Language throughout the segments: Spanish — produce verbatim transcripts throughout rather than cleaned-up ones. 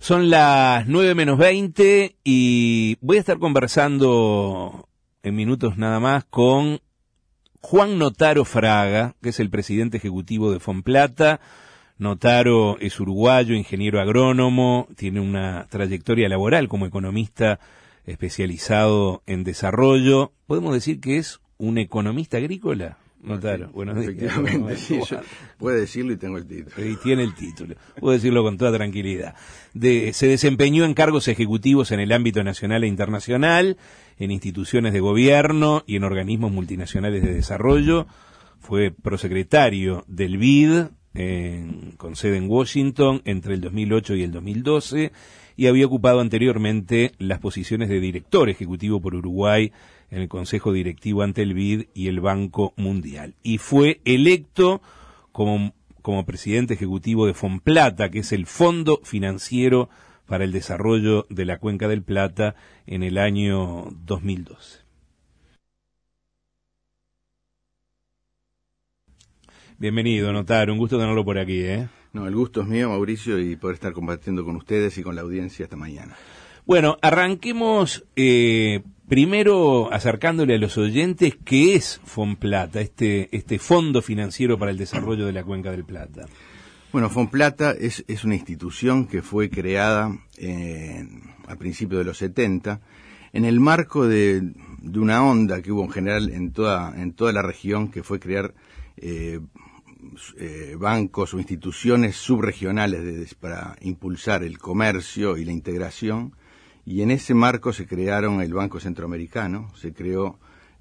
Son las nueve menos veinte y voy a estar conversando en minutos nada más con Juan Notaro Fraga, que es el presidente ejecutivo de Fomplata. Notaro es uruguayo, ingeniero agrónomo, tiene una trayectoria laboral como economista especializado en desarrollo. ¿Podemos decir que es un economista agrícola? Notaro, buenos días. Efectivamente, sí, yo puedo decirlo y tengo el título. Y tiene el título, puedo decirlo con toda tranquilidad. De, se desempeñó en cargos ejecutivos en el ámbito nacional e internacional, en instituciones de gobierno y en organismos multinacionales de desarrollo. Fue prosecretario del B I D, en, con sede en Washington, entre el dos mil ocho y el dos mil doce, y había ocupado anteriormente las posiciones de director ejecutivo por Uruguay en el Consejo Directivo ante el B I D y el Banco Mundial. Y fue electo como, como presidente ejecutivo de Fomplata, que es el Fondo Financiero para el Desarrollo de la Cuenca del Plata, en el año dos mil doce. Bienvenido, Notaro, un gusto tenerlo por aquí, ¿eh? No, el gusto es mío, Mauricio, y poder estar compartiendo con ustedes y con la audiencia esta mañana. Bueno, arranquemos eh, primero acercándole a los oyentes qué es Fomplata, este, este Fondo Financiero para el Desarrollo de la Cuenca del Plata. Bueno, Fomplata es, es una institución que fue creada en, a principios de los setenta en el marco de, de una onda que hubo en general en toda, en toda la región, que fue crear eh, eh, bancos o instituciones subregionales de, para impulsar el comercio y la integración. Y en ese marco se crearon el Banco Centroamericano, se creó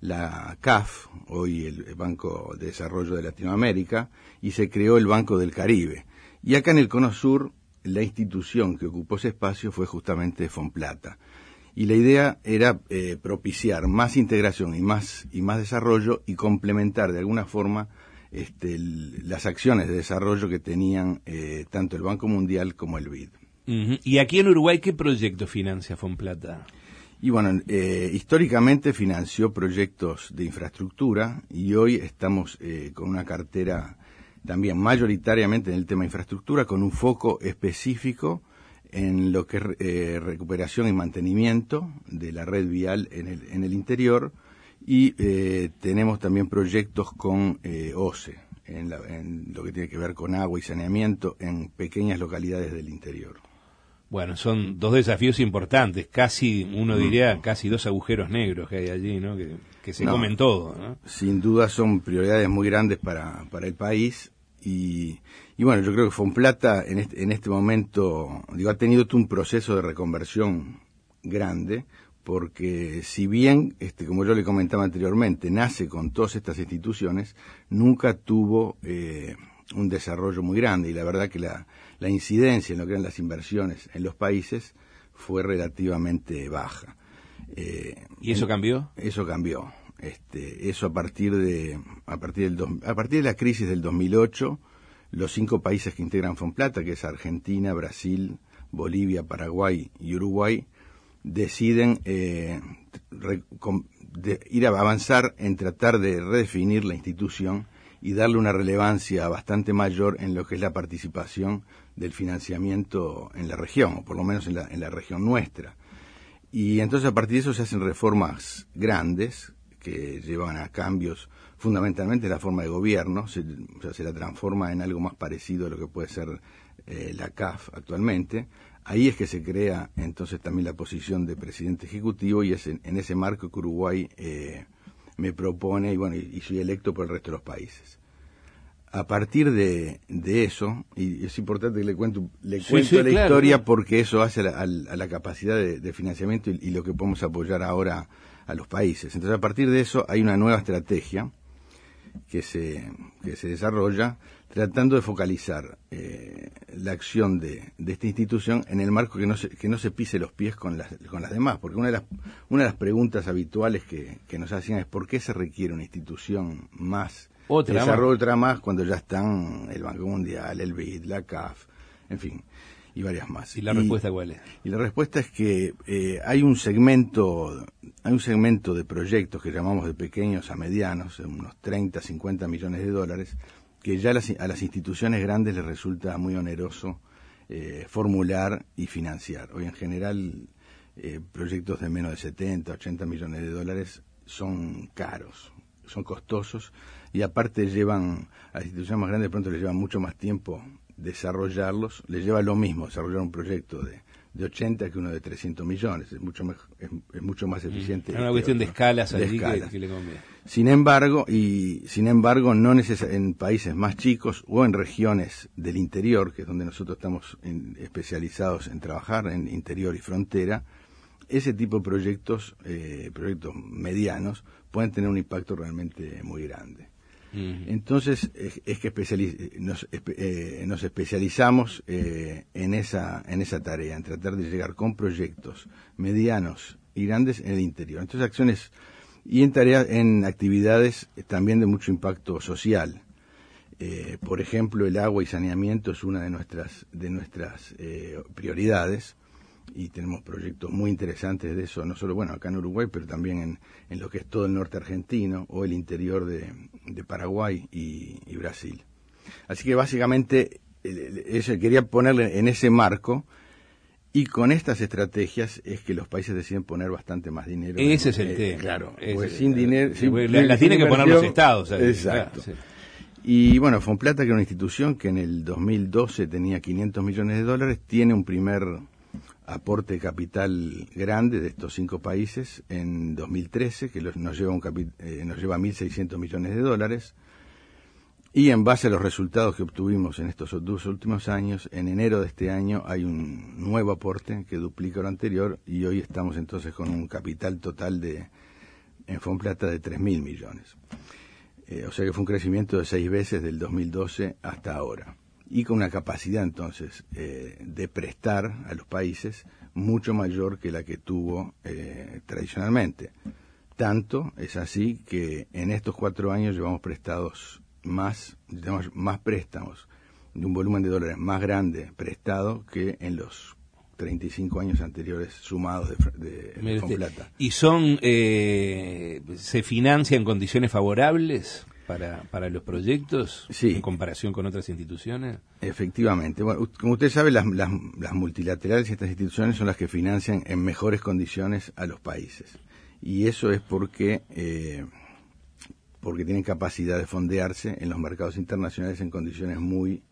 la C A F, hoy el Banco de Desarrollo de Latinoamérica, y se creó el Banco del Caribe. Y acá en el Cono Sur, la institución que ocupó ese espacio fue justamente Fomplata. Y la idea era eh, propiciar más integración y más, y más desarrollo y complementar de alguna forma este, el, las acciones de desarrollo que tenían eh, tanto el Banco Mundial como el B I D. Uh-huh. ¿Y aquí en Uruguay qué proyecto financia Fomplata? Y bueno, eh, históricamente financió proyectos de infraestructura y hoy estamos eh, con una cartera también mayoritariamente en el tema de infraestructura, con un foco específico en lo que es eh, recuperación y mantenimiento de la red vial en el, en el interior, y eh, tenemos también proyectos con eh, O C E, en, la, en lo que tiene que ver con agua y saneamiento en pequeñas localidades del interior. Bueno, son dos desafíos importantes, casi, uno diría, casi dos agujeros negros que hay allí, ¿no? Que, que se no, comen todo, ¿no? Sin duda son prioridades muy grandes para, para el país, y, y bueno, yo creo que Fomplata en este, en este momento, digo, ha tenido todo un proceso de reconversión grande, porque si bien, este, como yo le comentaba anteriormente, nace con todas estas instituciones, nunca tuvo eh, un desarrollo muy grande, y la verdad que la, la incidencia en lo que eran las inversiones en los países fue relativamente baja. Eh, ¿Y eso cambió? Eso cambió. Este, eso a partir de a partir del dos, a partir de la crisis del dos mil ocho, los cinco países que integran Fomplata, que es Argentina, Brasil, Bolivia, Paraguay y Uruguay, deciden eh, re, com, de, ir a avanzar en tratar de redefinir la institución y darle una relevancia bastante mayor en lo que es la participación del financiamiento en la región, o por lo menos en la, en la región nuestra. Y entonces a partir de eso se hacen reformas grandes que llevan a cambios, fundamentalmente la forma de gobierno, se, o sea, se la transforma en algo más parecido a lo que puede ser eh, la C A F actualmente. Ahí es que se crea entonces también la posición de presidente ejecutivo, y es en, en ese marco que Uruguay eh, me propone, y bueno, y, y soy electo por el resto de los países. A partir de, de eso, y es importante que le cuento, le sí, cuento sí, la claro, historia, claro. Porque eso hace a la, a la capacidad de, de financiamiento y, y lo que podemos apoyar ahora a los países. Entonces, a partir de eso hay una nueva estrategia que se, que se desarrolla tratando de focalizar eh, la acción de, de esta institución en el marco que no se, que no se pise los pies con las, con las demás, porque una de las, una de las preguntas habituales que, que nos hacían es ¿por qué se requiere una institución más, otra desarrollo más. otra más cuando ya están el Banco Mundial, el B I D, la C A F, en fin, y varias más? ¿Y la y, respuesta cuál es? Y la respuesta es que eh, hay un segmento, hay un segmento de proyectos que llamamos de pequeños a medianos, unos treinta, cincuenta millones de dólares, que ya las, a las instituciones grandes les resulta muy oneroso eh, formular y financiar. Hoy en general eh, proyectos de menos de setenta, ochenta millones de dólares son caros, son costosos y aparte llevan, a las instituciones más grandes de pronto les lleva mucho más tiempo desarrollarlos, les lleva lo mismo desarrollar un proyecto de, de ochenta que uno de trescientos millones, es mucho más, es, es mucho más eficiente. Es una cuestión otro, de escalas de allí escalas. Que, que le conviene. Sin embargo, y sin embargo, no neces- en países más chicos o en regiones del interior, que es donde nosotros estamos en, especializados en trabajar, en interior y frontera, ese tipo de proyectos, eh, proyectos medianos, pueden tener un impacto realmente muy grande. Uh-huh. Entonces, es, es que especializ- nos, eh, nos especializamos eh, en esa en esa tarea, en tratar de llegar con proyectos medianos y grandes en el interior. Entonces, acciones y en tareas, en actividades también de mucho impacto social. Eh, por ejemplo, el agua y saneamiento es una de nuestras de nuestras eh, prioridades. Y tenemos proyectos muy interesantes de eso, no solo, bueno, acá en Uruguay, pero también en, en lo que es todo el norte argentino o el interior de, de Paraguay y, y Brasil. Así que básicamente eso quería ponerle en ese marco, y con estas estrategias es que los países deciden poner bastante más dinero. Ese es el eh, tema. Claro, ese pues es sin el, dinero... Sin, la la tienen que poner los estados. ¿Sabes? Exacto. Claro, sí. Y bueno, Fonplata, que era una institución que en el dos mil doce tenía quinientos millones de dólares, tiene un primer aporte de capital grande de estos cinco países en dos mil trece, que los, nos lleva un capi, eh, nos lleva mil seiscientos millones de dólares, y en base a los resultados que obtuvimos en estos dos últimos años, en enero de este año hay un nuevo aporte que duplica lo anterior, y hoy estamos entonces con un capital total de en Fonplata de tres mil millones. Eh, o sea que fue un crecimiento de seis veces del dos mil doce hasta ahora. Y con una capacidad entonces eh, de prestar a los países mucho mayor que la que tuvo eh, tradicionalmente. Tanto es así que en estos cuatro años llevamos prestados más, llevamos más préstamos de un volumen de dólares más grande prestado que en los treinta y cinco años anteriores sumados de, de, de Fonplata. ¿Y son, eh, se financia en condiciones favorables para para los proyectos, sí, en comparación con otras instituciones? Efectivamente. Bueno, como usted sabe, las, las, las multilaterales y estas instituciones son las que financian en mejores condiciones a los países. Y eso es porque eh, porque tienen capacidad de fondearse en los mercados internacionales en condiciones muy,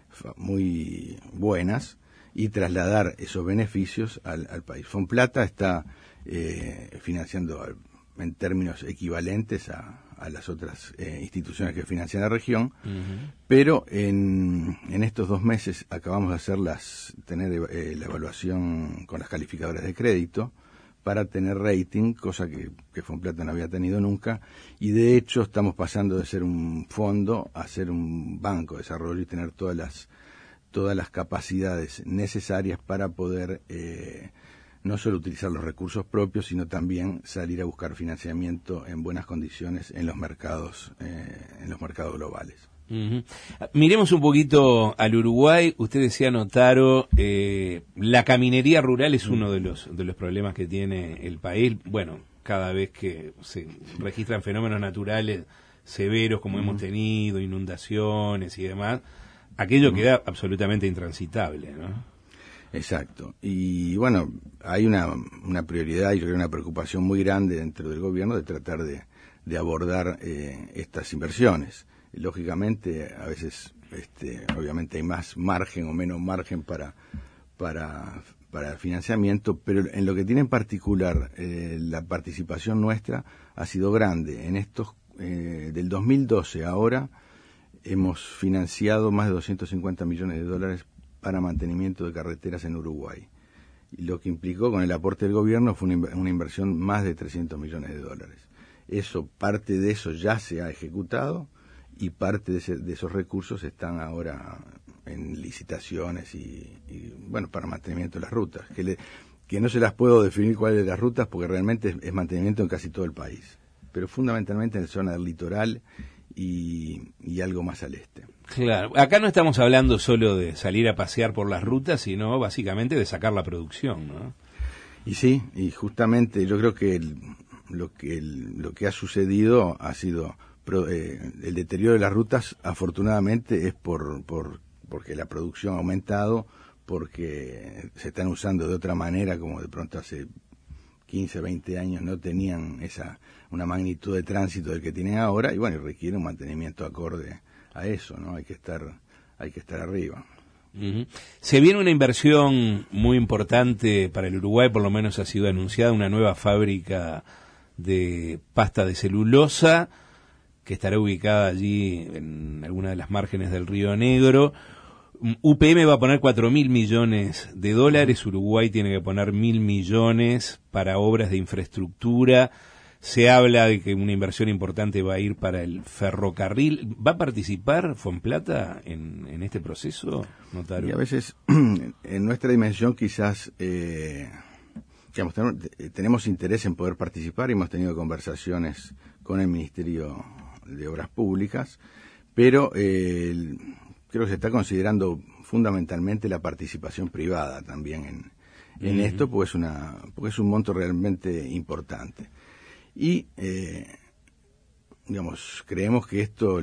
muy buenas y trasladar esos beneficios al, al país. Fonplata está eh, financiando al, en términos equivalentes a, a las otras eh, instituciones que financian la región, uh-huh. pero en, en estos dos meses acabamos de hacer las, tener eh, la evaluación con las calificadoras de crédito para tener rating, cosa que, que Fonplata no había tenido nunca, y de hecho estamos pasando de ser un fondo a ser un banco de desarrollo y tener todas las todas las capacidades necesarias para poder eh, no solo utilizar los recursos propios, sino también salir a buscar financiamiento en buenas condiciones en los mercados, eh, en los mercados globales. Uh-huh. Miremos un poquito al Uruguay. Usted decía, Notaro, eh, la caminería rural es uno de los de los problemas que tiene el país. Bueno, cada vez que se registran fenómenos naturales severos como uh-huh. hemos tenido, inundaciones y demás, aquello uh-huh. queda absolutamente intransitable, ¿no? Exacto. Y bueno, hay una, una prioridad y yo creo una preocupación muy grande dentro del gobierno de tratar de, de abordar eh, estas inversiones. Lógicamente, a veces, este, obviamente hay más margen o menos margen para, para, para el financiamiento, pero en lo que tiene en particular eh, la participación nuestra ha sido grande. En estos, eh, del dos mil doce a ahora, hemos financiado más de doscientos cincuenta millones de dólares para mantenimiento de carreteras en Uruguay. Y lo que implicó con el aporte del gobierno fue una, una inversión más de trescientos millones de dólares. Eso, parte de eso ya se ha ejecutado y parte de, ese, de esos recursos están ahora en licitaciones y, y, bueno, para mantenimiento de las rutas. Que, le, que no se las puedo definir cuáles de las rutas porque realmente es, es mantenimiento en casi todo el país. Pero fundamentalmente en la zona del litoral y, y algo más al este. Claro, acá no estamos hablando solo de salir a pasear por las rutas, sino básicamente de sacar la producción, ¿no? Y sí, y justamente yo creo que el, lo que el, lo que ha sucedido ha sido pro, eh, el deterioro de las rutas, afortunadamente es por, por porque la producción ha aumentado porque se están usando de otra manera, como de pronto hace quince, veinte años no tenían esa una magnitud de tránsito del que tienen ahora, y bueno, requiere un mantenimiento acorde a eso, ¿no? Hay que estar, hay que estar arriba. Uh-huh. Se viene una inversión muy importante para el Uruguay, por lo menos ha sido anunciada, una nueva fábrica de pasta de celulosa que estará ubicada allí en alguna de las márgenes del Río Negro. U P M va a poner cuatro mil millones de dólares, Uruguay tiene que poner mil millones para obras de infraestructura. Se habla de que una inversión importante va a ir para el ferrocarril. ¿Va a participar Fomplata en, en este proceso, Notaro? Y a veces, en nuestra dimensión, quizás eh, digamos, tenemos, tenemos interés en poder participar y hemos tenido conversaciones con el Ministerio de Obras Públicas, pero eh, creo que se está considerando fundamentalmente la participación privada también en, en uh-huh. esto, porque es, una, porque es un monto realmente importante. Y, eh, digamos, creemos que esto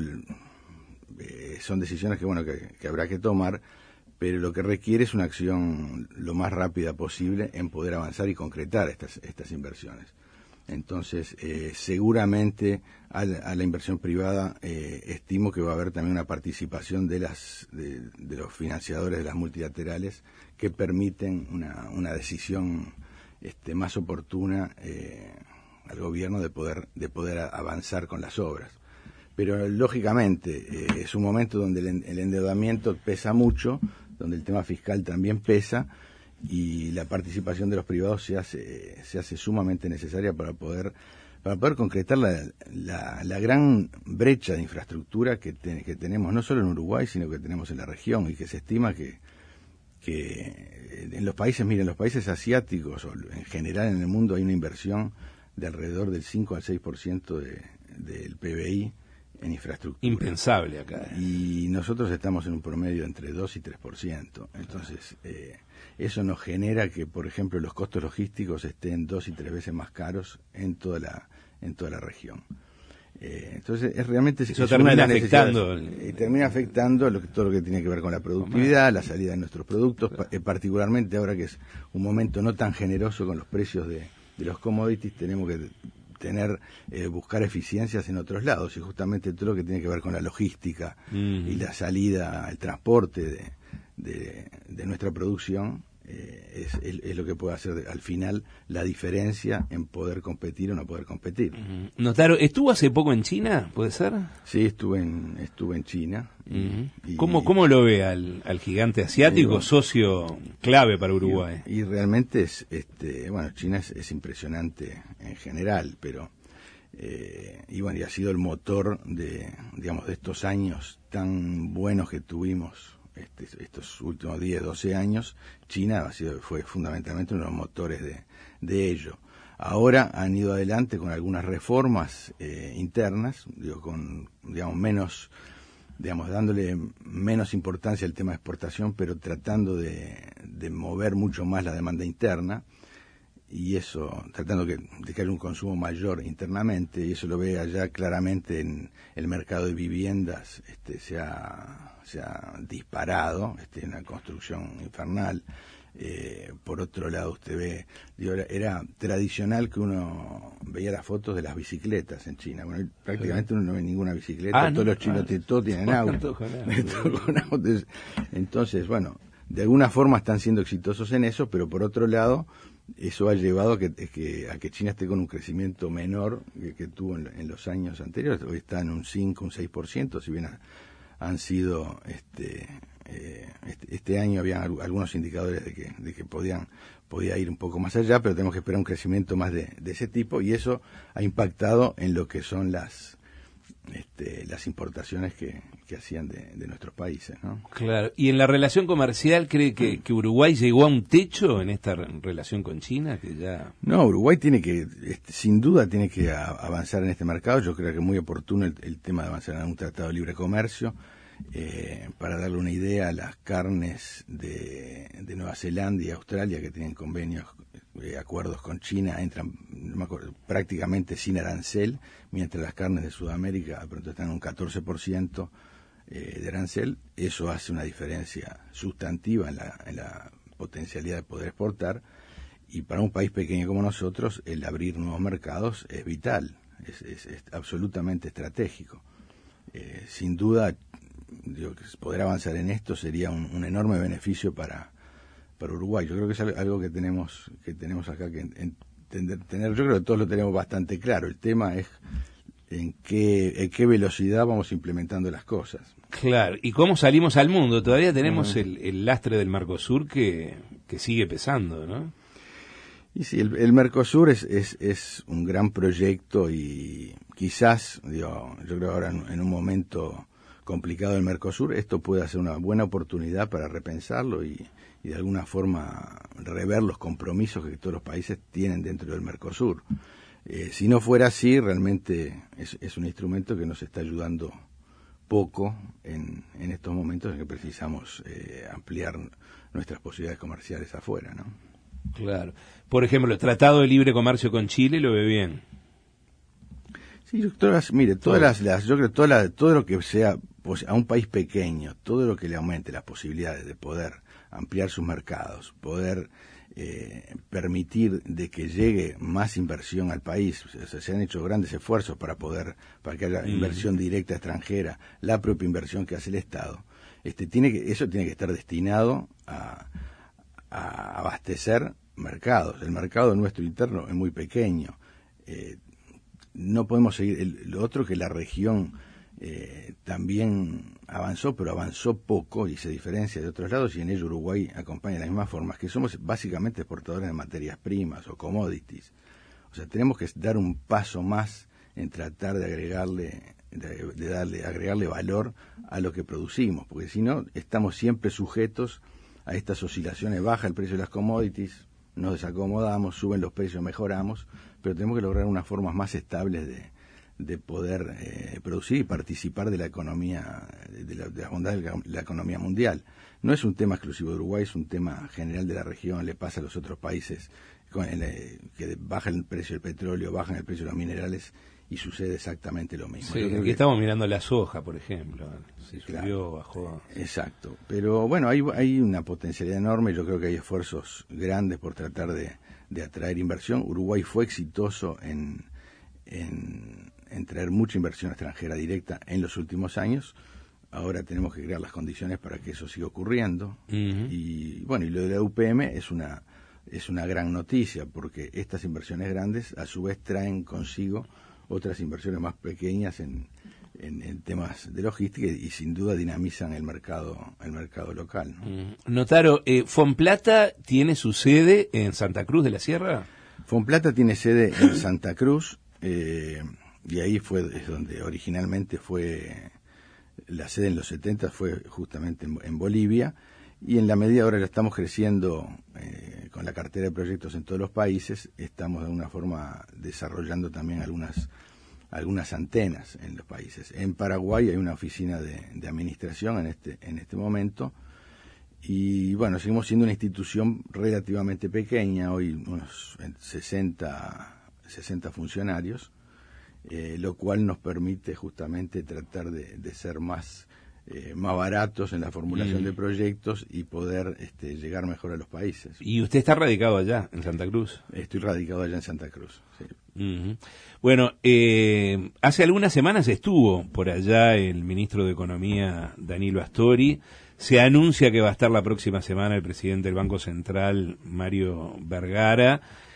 eh, son decisiones que, bueno, que, que habrá que tomar, pero lo que requiere es una acción lo más rápida posible en poder avanzar y concretar estas, estas inversiones. Entonces, eh, seguramente a la, a la inversión privada eh, estimo que va a haber también una participación de las de, de los financiadores de las multilaterales que permiten una, una decisión este, más oportuna eh, al gobierno de poder de poder avanzar con las obras. Pero lógicamente eh, es un momento donde el, el endeudamiento pesa mucho, donde el tema fiscal también pesa, y la participación de los privados se hace se hace sumamente necesaria para poder para poder concretar la, la, la gran brecha de infraestructura que, te, que tenemos no solo en Uruguay, sino que tenemos en la región, y que se estima que que en los países, miren, los países asiáticos o en general en el mundo hay una inversión de alrededor del cinco al seis por ciento de, del P B I en infraestructura. Impensable acá. ¿eh? Y nosotros estamos en un promedio entre dos y tres por ciento. Entonces, eh, eso nos genera que, por ejemplo, los costos logísticos estén dos y tres veces más caros en toda la en toda la región. Eh, entonces, es realmente... Eso es termina afectando... Eh, termina afectando lo que, todo lo que tiene que ver con la productividad, la salida de nuestros productos, pa, eh, particularmente ahora que es un momento no tan generoso con los precios de, de los commodities, tenemos que tener eh, buscar eficiencias en otros lados, y justamente todo lo que tiene que ver con la logística mm. y la salida, el transporte de, de, de nuestra producción eh, es, es, es lo que puede hacer al final la diferencia en poder competir o no poder competir. Mm. Notaro, ¿estuvo hace poco en China, puede ser? Sí, estuve en estuve en China. Mm. Y, ¿Cómo, ¿Cómo lo ve al, al gigante asiático, digo, socio clave para Uruguay? Y, y realmente es, este, bueno, China es, es impresionante en general, pero eh, y bueno, y ha sido el motor de, digamos, de estos años tan buenos que tuvimos, este, estos últimos diez, doce años. China ha sido, fue fundamentalmente uno de los motores de, de ello. Ahora han ido adelante con algunas reformas eh, internas, digo, con, digamos, menos, digamos, dándole menos importancia al tema de exportación, pero tratando de, de mover mucho más la demanda interna, y eso, tratando que, de que haya un consumo mayor internamente, y eso lo ve allá claramente en el mercado de viviendas, este, se ha, se ha disparado, este, una construcción infernal. Eh, por otro lado, usted ve, digo, era, era tradicional que uno veía las fotos de las bicicletas en China. Bueno, prácticamente uno no ve ninguna bicicleta, ah, todos no, los chinos ah, todos tienen auto. Entonces, entonces, bueno, de alguna forma están siendo exitosos en eso, pero por otro lado, eso ha llevado a que, que, a que China esté con un crecimiento menor que, que tuvo en, en los años anteriores. Hoy está en un cinco, un seis por ciento, si bien ha, han sido... este Eh, este, este año había algunos indicadores de que, de que podían podía ir un poco más allá, pero tenemos que esperar un crecimiento más de, de ese tipo, y eso ha impactado en lo que son las este, las importaciones que, que hacían de, de nuestros países, ¿no? Claro. ¿Y en la relación comercial cree que, que Uruguay llegó a un techo en esta re- relación con China? Que ya No, Uruguay tiene que, este, sin duda, tiene que a, avanzar en este mercado. Yo creo que es muy oportuno el, el tema de avanzar en un tratado de libre comercio. Eh, para darle una idea, las carnes de, de Nueva Zelanda y Australia, que tienen convenios, eh, acuerdos con China, entran no me acuerdo, prácticamente sin arancel, mientras las carnes de Sudamérica de pronto están en un catorce por ciento, eh, de arancel. Eso hace una diferencia sustantiva en la, en la potencialidad de poder exportar, y para un país pequeño como nosotros el abrir nuevos mercados es vital, es, es, es absolutamente estratégico. Eh, sin duda, digo, que poder avanzar en esto sería un, un enorme beneficio para, para Uruguay. Yo creo que es algo que tenemos que tenemos acá que entender, tener, yo creo que todos lo tenemos bastante claro. El tema es en qué, en qué velocidad vamos implementando las cosas. Claro, ¿y cómo salimos al mundo? Todavía tenemos uh-huh. el, el lastre del Mercosur que, que sigue pesando, ¿no? Y sí, el, el Mercosur es, es, es un gran proyecto y quizás, digo, yo creo ahora en, en un momento complicado del Mercosur, esto puede ser una buena oportunidad para repensarlo y, y de alguna forma rever los compromisos que todos los países tienen dentro del Mercosur. Eh, si no fuera así, realmente es, es un instrumento que nos está ayudando poco en, en estos momentos en que precisamos eh, ampliar nuestras posibilidades comerciales afuera, ¿no? Claro. Por ejemplo, el Tratado de Libre Comercio con Chile lo ve bien. Sí, todas, mire, todas las, las, yo creo que toda la, todo lo que sea pues, a un país pequeño, todo lo que le aumente las posibilidades de poder ampliar sus mercados, poder eh, permitir de que llegue más inversión al país. O sea, se han hecho grandes esfuerzos para poder, para que haya mm. inversión directa extranjera, la propia inversión que hace el Estado. Este, tiene que, eso tiene que estar destinado a a abastecer mercados. El mercado nuestro interno es muy pequeño. Eh, no podemos seguir. El, lo otro que la región eh, también avanzó, pero avanzó poco y se diferencia de otros lados, y en ello Uruguay acompaña de las mismas formas, que somos básicamente exportadores de materias primas o commodities. O sea, tenemos que dar un paso más en tratar de agregarle, de, de darle, agregarle valor a lo que producimos, porque si no, estamos siempre sujetos a estas oscilaciones. Baja el precio de las commodities, nos desacomodamos, suben los precios, mejoramos, pero tenemos que lograr unas formas más estables de, de poder eh, producir y participar de la economía, de la, de la bondad de la, la economía mundial. No es un tema exclusivo de Uruguay, es un tema general de la región, le pasa a los otros países con el, eh, que baja el precio del petróleo, bajan el precio de los minerales, y sucede exactamente lo mismo. Sí, aquí que... estamos mirando la soja, por ejemplo. Si subió, claro, bajó. Exacto. Pero bueno, hay, hay una potencialidad enorme. Yo creo que hay esfuerzos grandes por tratar de, de atraer inversión. Uruguay fue exitoso en, en, en traer mucha inversión extranjera directa en los últimos años. Ahora tenemos que crear las condiciones para que eso siga ocurriendo. Uh-huh. Y bueno, y lo de la U P M es una, es una gran noticia, porque estas inversiones grandes a su vez traen consigo otras inversiones más pequeñas en, en, en temas de logística y, y sin duda dinamizan el mercado el mercado local, ¿no? Mm. Notaro, eh, Fonplata tiene su sede en Santa Cruz de la Sierra. Fonplata tiene sede en Santa Cruz, eh, y ahí fue es donde originalmente fue la sede. En los setenta fue justamente en, en Bolivia, y en la medida ahora ya estamos creciendo eh, con la cartera de proyectos en todos los países. Estamos de alguna forma desarrollando también algunas algunas antenas en los países. En Paraguay hay una oficina de, de administración en este en este momento, y bueno, seguimos siendo una institución relativamente pequeña, hoy unos sesenta funcionarios, eh, lo cual nos permite justamente tratar de, de ser más Eh, más baratos en la formulación mm. de proyectos y poder este, llegar mejor a los países. ¿Y usted está radicado allá, en Santa Cruz? Estoy radicado allá en Santa Cruz, sí. Uh-huh. Bueno, eh, hace algunas semanas estuvo por allá el ministro de Economía, Danilo Astori. Se anuncia que va a estar la próxima semana el presidente del Banco Central, Mario Vergara.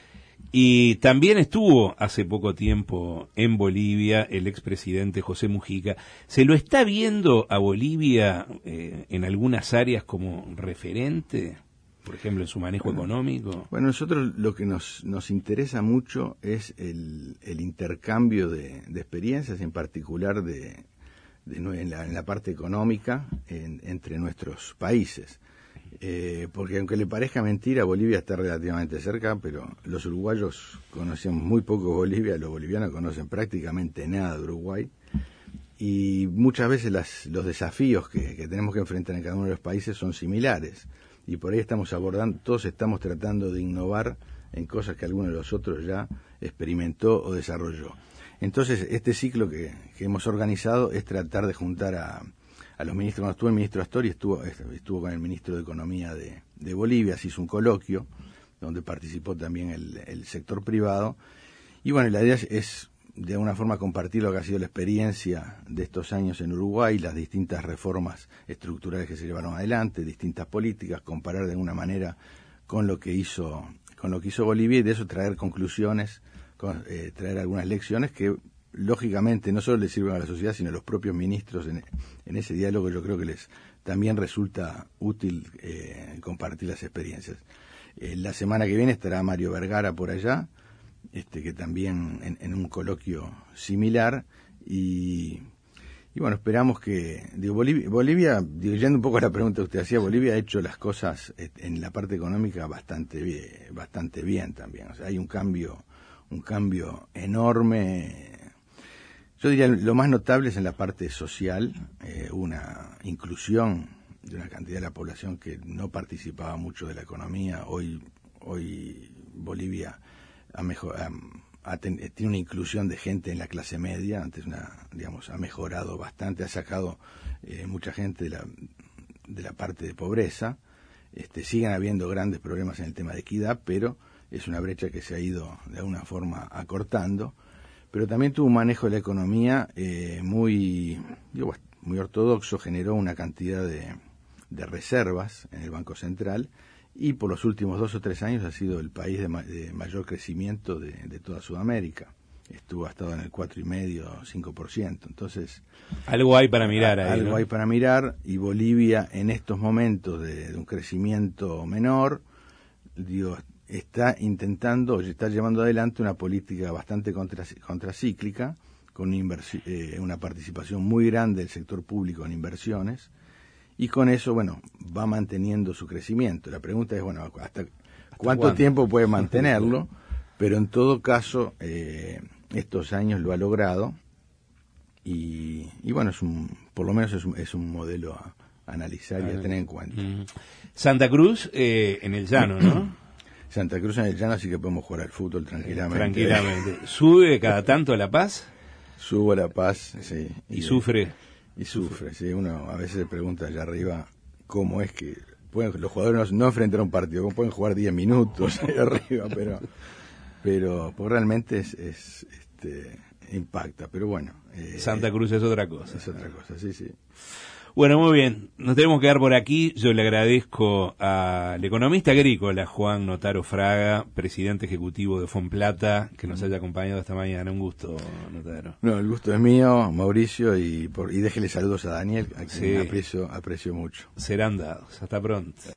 Y también estuvo hace poco tiempo en Bolivia el expresidente José Mujica. ¿Se lo está viendo a Bolivia eh, en algunas áreas como referente? Por ejemplo, en su manejo bueno, económico. Bueno, nosotros lo que nos, nos interesa mucho es el, el intercambio de, de experiencias, en particular de, de en, la, en la parte económica en, entre nuestros países. Eh, porque aunque le parezca mentira, Bolivia está relativamente cerca, pero los uruguayos conocemos muy poco Bolivia, los bolivianos conocen prácticamente nada de Uruguay, y muchas veces las, los desafíos que, que tenemos que enfrentar en cada uno de los países son similares, y por ahí estamos abordando, todos estamos tratando de innovar en cosas que alguno de los otros ya experimentó o desarrolló. Entonces, este ciclo que, que hemos organizado es tratar de juntar a a los ministros. Cuando estuvo el ministro Astori, estuvo, estuvo con el ministro de Economía de, de Bolivia, se hizo un coloquio donde participó también el, el sector privado. Y bueno, la idea es, es de alguna forma compartir lo que ha sido la experiencia de estos años en Uruguay, las distintas reformas estructurales que se llevaron adelante, distintas políticas, comparar de alguna manera con lo que hizo, con lo que hizo Bolivia y de eso traer conclusiones, con, eh, traer algunas lecciones que lógicamente no solo le sirven a la sociedad, sino a los propios ministros en, en ese diálogo. Yo creo que les también resulta útil eh, compartir las experiencias. Eh, la semana que viene estará Mario Vergara por allá, este que también en, en un coloquio similar, y, y bueno, esperamos que, digo, Bolivia, Bolivia, digo, yendo un poco a la pregunta que usted hacía, Bolivia ha hecho las cosas en la parte económica bastante bien, bastante bien también. O sea, hay un cambio, un cambio enorme. Yo diría lo más notable es en la parte social, eh, una inclusión de una cantidad de la población que no participaba mucho de la economía. Hoy, hoy Bolivia ha mejor, ha, ha ten, tiene una inclusión de gente en la clase media. Antes, una, digamos, ha mejorado bastante, ha sacado eh, mucha gente de la, de la parte de pobreza. Este, siguen habiendo grandes problemas en el tema de equidad, pero es una brecha que se ha ido de alguna forma acortando. Pero también tuvo un manejo de la economía eh, muy, digo, muy ortodoxo, generó una cantidad de, de reservas en el Banco Central, y por los últimos dos o tres años ha sido el país de, ma de mayor crecimiento de, de toda Sudamérica. Estuvo, ha estado en el cuatro y medio, cinco por ciento. Entonces, algo hay para mirar ahí, algo ¿no? hay para mirar, y Bolivia en estos momentos de, de un crecimiento menor, digo, está intentando, está llevando adelante una política bastante contra, contracíclica, con una, eh, una participación muy grande del sector público en inversiones, y con eso, bueno, va manteniendo su crecimiento. La pregunta es, bueno, ¿hasta, ¿hasta cuánto ¿cuándo? tiempo puede mantenerlo? Pero en todo caso, eh, estos años lo ha logrado, y, y bueno, es un, por lo menos es un, es un modelo a, a analizar y a tener en cuenta. Santa Cruz, eh, en el llano, ¿no? Santa Cruz en el llano, así que podemos jugar al fútbol tranquilamente. Tranquilamente. ¿Sube cada tanto a La Paz? Subo a La Paz, sí. ¿Y, y sufre? Y sufre, sí. Uno a veces se pregunta allá arriba cómo es que pueden, los jugadores no, no enfrentar un partido, cómo pueden jugar diez minutos allá arriba, pero pero pues realmente es, es este, impacta, pero bueno. Eh, Santa Cruz es otra cosa. Es otra cosa, sí, sí. Bueno, muy bien, nos tenemos que quedar por aquí. Yo le agradezco al economista agrícola Juan Notaro Fraga, presidente ejecutivo de Fomplata, que nos haya acompañado esta mañana. Un gusto, Notaro. No, el gusto es mío, Mauricio, y, por, y déjele saludos a Daniel, a quien sí. aprecio, aprecio mucho. Serán dados. Hasta pronto.